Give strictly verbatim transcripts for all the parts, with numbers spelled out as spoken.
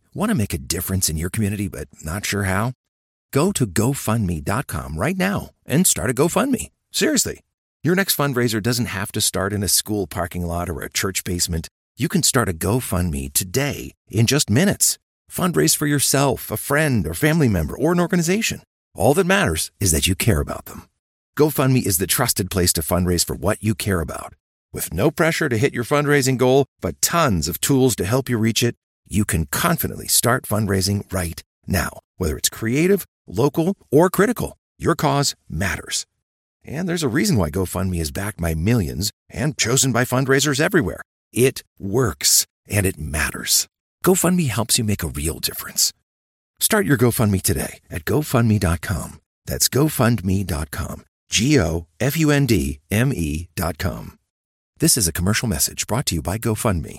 Want to make a difference in your community but not sure how? Go to go fund me dot com right now and start a GoFundMe. Seriously. Your next fundraiser doesn't have to start in a school parking lot or a church basement. You can start a GoFundMe today in just minutes. Fundraise for yourself, a friend, or family member, or an organization. All that matters is that you care about them. GoFundMe is the trusted place to fundraise for what you care about. With no pressure to hit your fundraising goal, but tons of tools to help you reach it, you can confidently start fundraising right now. Whether it's creative, local, or critical, your cause matters. And there's a reason why GoFundMe is backed by millions and chosen by fundraisers everywhere. It works, and it matters. GoFundMe helps you make a real difference. Start your GoFundMe today at go fund me dot com. That's go fund me dot com. G O F U N D M E dot com. This is a commercial message brought to you by GoFundMe.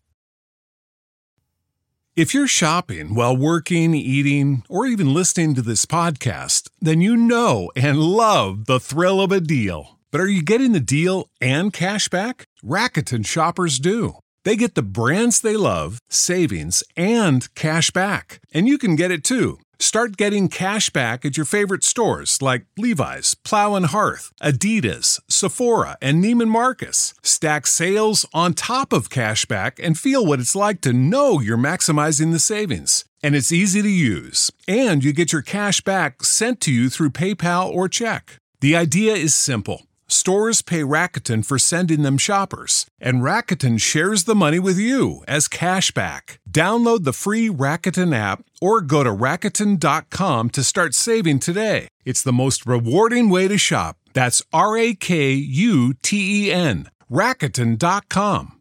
If you're shopping while working, eating, or even listening to this podcast, then you know and love the thrill of a deal. But are you getting the deal and cash back? Rakuten shoppers do. They get the brands they love, savings, and cash back. And you can get it too. Start getting cash back at your favorite stores like Levi's, Plow and Hearth, Adidas, Sephora, and Neiman Marcus. Stack sales on top of cash back and feel what it's like to know you're maximizing the savings. And it's easy to use. And you get your cash back sent to you through PayPal or check. The idea is simple. Stores pay Rakuten for sending them shoppers, and Rakuten shares the money with you as cash back. Download the free Rakuten app or go to Rakuten dot com to start saving today. It's the most rewarding way to shop. That's R A K U T E N, Rakuten dot com.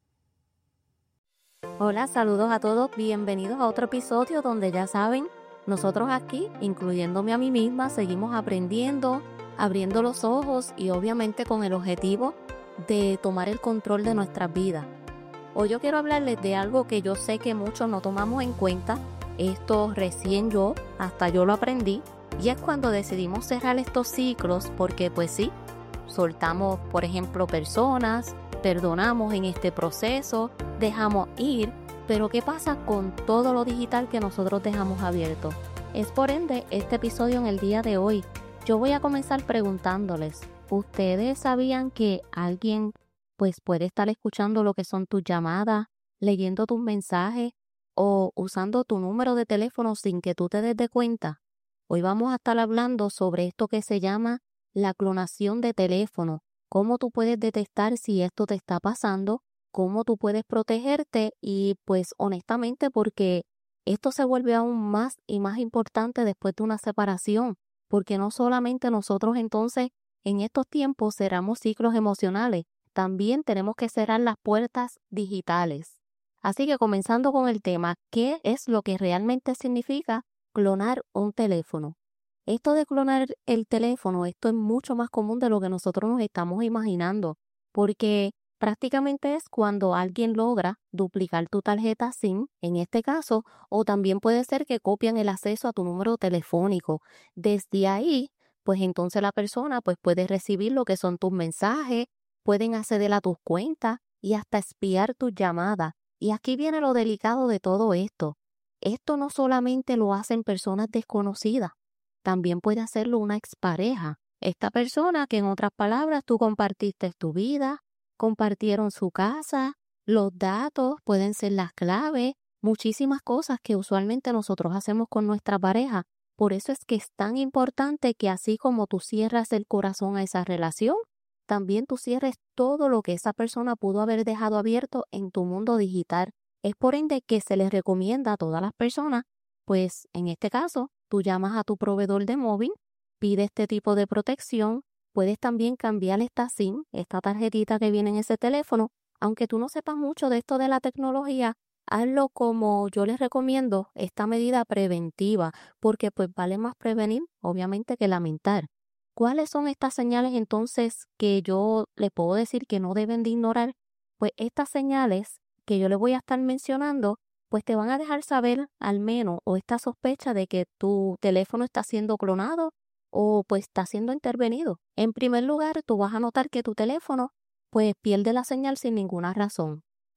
Hola, saludos a todos, bienvenidos a otro episodio donde ya saben, nosotros aquí, incluyéndome a mí misma, seguimos aprendiendo, abriendo los ojos y obviamente con el objetivo de tomar el control de nuestras vidas. Hoy yo quiero hablarles de algo que yo sé que muchos no tomamos en cuenta. Esto recién yo, hasta yo lo aprendí, y es cuando decidimos cerrar estos ciclos porque pues sí, soltamos por ejemplo personas, perdonamos en este proceso, dejamos ir, pero ¿qué pasa con todo lo digital que nosotros dejamos abierto? Es por ende este episodio en el día de hoy. Yo voy a comenzar preguntándoles, ¿ustedes sabían que alguien pues puede estar escuchando lo que son tus llamadas, leyendo tus mensajes o usando tu número de teléfono sin que tú te des de cuenta? Hoy vamos a estar hablando sobre esto que se llama la clonación de teléfono, cómo tú puedes detectar si esto te está pasando, cómo tú puedes protegerte y pues honestamente porque esto se vuelve aún más y más importante después de una separación. Porque no solamente nosotros entonces en estos tiempos cerramos ciclos emocionales, también tenemos que cerrar las puertas digitales. Así que comenzando con el tema, ¿qué es lo que realmente significa clonar un teléfono? Esto de clonar el teléfono, esto es mucho más común de lo que nosotros nos estamos imaginando, porque prácticamente es cuando alguien logra duplicar tu tarjeta SIM, en este caso, o también puede ser que copian el acceso a tu número telefónico. Desde ahí, pues entonces la persona pues puede recibir lo que son tus mensajes, pueden acceder a tus cuentas y hasta espiar tus llamadas. Y aquí viene lo delicado de todo esto. Esto no solamente lo hacen personas desconocidas, también puede hacerlo una expareja. Esta persona que en otras palabras tú compartiste tu vida, compartieron su casa, los datos, pueden ser las claves, muchísimas cosas que usualmente nosotros hacemos con nuestra pareja. Por eso es que es tan importante que así como tú cierras el corazón a esa relación, también tú cierres todo lo que esa persona pudo haber dejado abierto en tu mundo digital. Es por ende que se les recomienda a todas las personas, pues en este caso, tú llamas a tu proveedor de móvil, pides este tipo de protección. Puedes también cambiar esta SIM, esta tarjetita que viene en ese teléfono. Aunque tú no sepas mucho de esto de la tecnología, hazlo como yo les recomiendo, esta medida preventiva, porque pues vale más prevenir, obviamente, que lamentar. ¿Cuáles son estas señales entonces que yo les puedo decir que no deben de ignorar? Pues estas señales que yo les voy a estar mencionando, pues te van a dejar saber al menos o esta sospecha de que tu teléfono está siendo clonado o pues está siendo intervenido. En primer lugar, tú vas a notar que tu teléfono pues pierde la señal sin ninguna razón.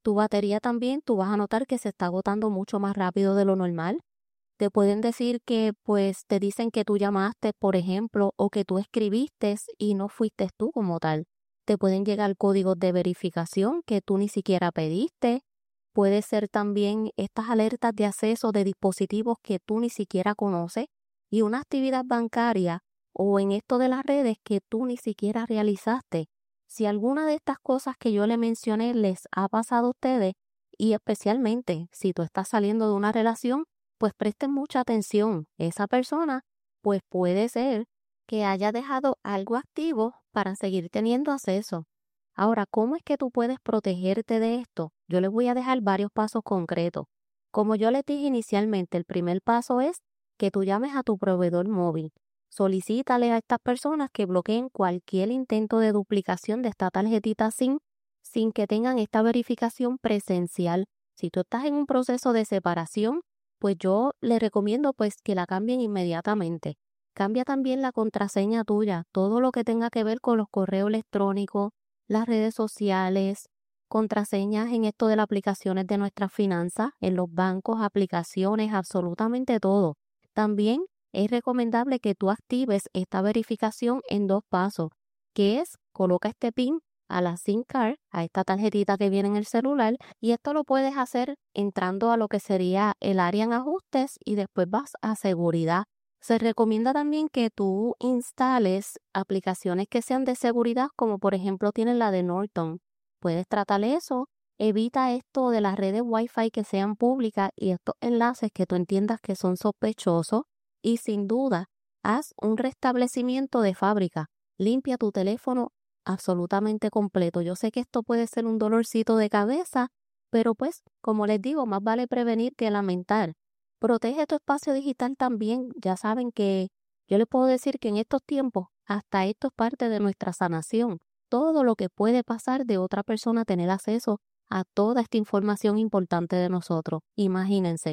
tu batería también, tú vas a notar que se está agotando mucho más rápido de lo normal. Te pueden decir que, pues, te dicen que tú llamaste, por ejemplo, o que tú escribiste y no fuiste tú como tal. Te pueden llegar códigos de verificación que tú ni siquiera pediste. Puede ser también estas alertas de acceso de dispositivos que tú ni siquiera conoces y una actividad bancaria o en esto de las redes que tú ni siquiera realizaste. Si alguna de estas cosas que yo le mencioné les ha pasado a ustedes, y especialmente si tú estás saliendo de una relación, pues presten mucha atención. Esa persona, pues puede ser que haya dejado algo activo para seguir teniendo acceso. Ahora, ¿cómo es que tú puedes protegerte de esto? Yo les voy a dejar varios pasos concretos. Como yo les dije inicialmente, el primer paso es que tú llames a tu proveedor móvil. Solicítale a estas personas que bloqueen cualquier intento de duplicación de esta tarjetita SIM sin que tengan esta verificación presencial. Si tú estás en un proceso de separación, pues yo les recomiendo pues que la cambien inmediatamente. Cambia también la contraseña tuya, todo lo que tenga que ver con los correos electrónicos, las redes sociales, contraseñas en esto de las aplicaciones de nuestras finanzas, en los bancos, aplicaciones, absolutamente todo. También es recomendable que tú actives esta verificación en dos pasos, que es coloca este PIN a la SIM card, a esta tarjetita que viene en el celular, y esto lo puedes hacer entrando a lo que sería el área en ajustes y después vas a seguridad. Se recomienda también que tú instales aplicaciones que sean de seguridad, como por ejemplo tienes la de Norton. Puedes tratar eso, evita esto de las redes Wi-Fi que sean públicas y estos enlaces que tú entiendas que son sospechosos, y sin duda, haz un restablecimiento de fábrica. Limpia tu teléfono absolutamente completo. Yo sé que esto puede ser un dolorcito de cabeza, pero pues, como les digo, más vale prevenir que lamentar. Protege tu espacio digital también. Ya saben que yo les puedo decir que en estos tiempos, hasta esto es parte de nuestra sanación. Todo lo que puede pasar de otra persona tener acceso a toda esta información importante de nosotros. Imagínense,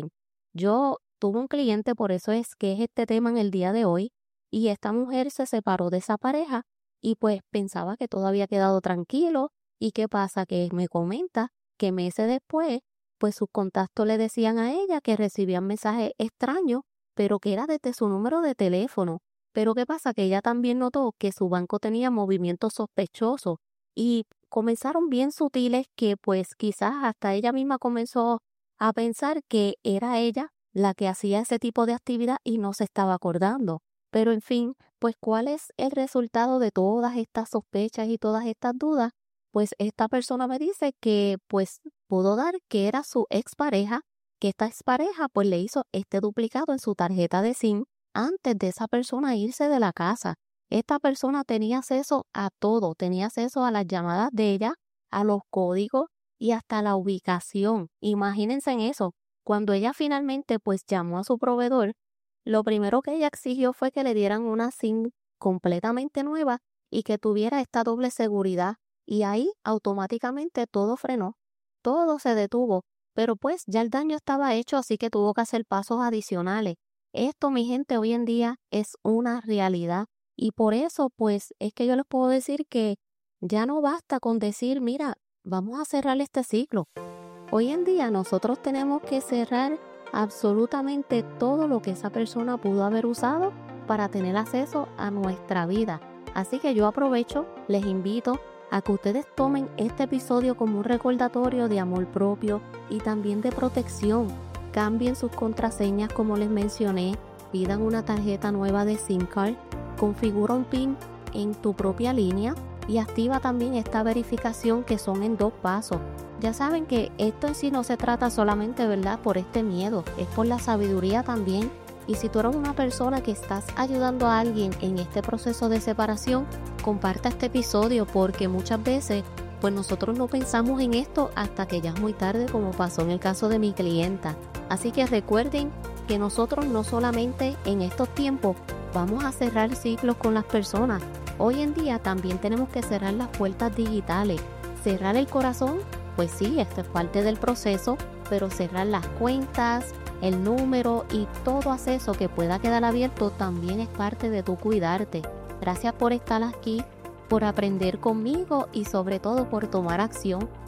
yo tuve un cliente, por eso es que es este tema en el día de hoy, y esta mujer se separó de esa pareja y pues pensaba que todo había quedado tranquilo. ¿Y qué pasa? Que me comenta que meses después, pues sus contactos le decían a ella que recibían mensajes extraños, pero que era desde su número de teléfono. Pero ¿qué pasa? Que ella también notó que su banco tenía movimientos sospechosos y comenzaron bien sutiles que pues quizás hasta ella misma comenzó a pensar que era ella la que hacía ese tipo de actividad y no se estaba acordando. Pero en fin, pues ¿cuál es el resultado de todas estas sospechas y todas estas dudas? Pues esta persona me dice que pues pudo dar que era su expareja, que esta expareja pues le hizo este duplicado en su tarjeta de SIM antes de esa persona irse de la casa. Esta persona tenía acceso a todo, tenía acceso a las llamadas de ella, a los códigos y hasta la ubicación. Imagínense en eso. Cuando ella finalmente pues llamó a su proveedor, lo primero que ella exigió fue que le dieran una SIM completamente nueva y que tuviera esta doble seguridad. Y ahí automáticamente todo frenó, todo se detuvo. Pero pues ya el daño estaba hecho, así que tuvo que hacer pasos adicionales. Esto, mi gente, hoy en día es una realidad. Y por eso, pues, es que yo les puedo decir que ya no basta con decir, mira, vamos a cerrar este ciclo. Hoy en día nosotros tenemos que cerrar absolutamente todo lo que esa persona pudo haber usado para tener acceso a nuestra vida. Así que yo aprovecho, les invito a que ustedes tomen este episodio como un recordatorio de amor propio y también de protección. Cambien sus contraseñas como les mencioné, pidan una tarjeta nueva de SIM card, configura un PIN en tu propia línea y activa también esta verificación que son en dos pasos. Ya saben que esto en sí no se trata solamente, ¿verdad?, por este miedo, es por la sabiduría también. Y si tú eres una persona que estás ayudando a alguien en este proceso de separación, comparta este episodio porque muchas veces pues nosotros no pensamos en esto hasta que ya es muy tarde, como pasó en el caso de mi clienta. Así que recuerden que nosotros no solamente en estos tiempos vamos a cerrar ciclos con las personas. Hoy en día también tenemos que cerrar las puertas digitales. Cerrar el corazón, pues sí, esto es parte del proceso, pero cerrar las cuentas, el número y todo acceso que pueda quedar abierto también es parte de tu cuidarte. Gracias por estar aquí, por aprender conmigo y sobre todo por tomar acción.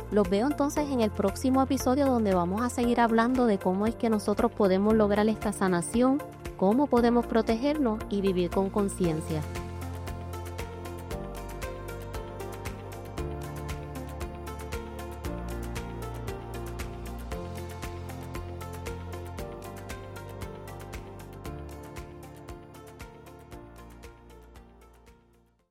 Los veo entonces en el próximo episodio, donde vamos a seguir hablando de cómo es que nosotros podemos lograr esta sanación, cómo podemos protegernos y vivir con conciencia.